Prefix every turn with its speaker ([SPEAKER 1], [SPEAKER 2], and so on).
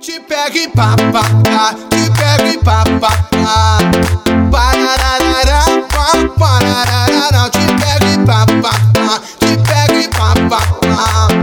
[SPEAKER 1] Te pego e pá, pá, pá, te pego e pá, pá, pá. Parararará, pá, parararará. Te pego e pá, pá, pá, te pego e pá, pá, pá.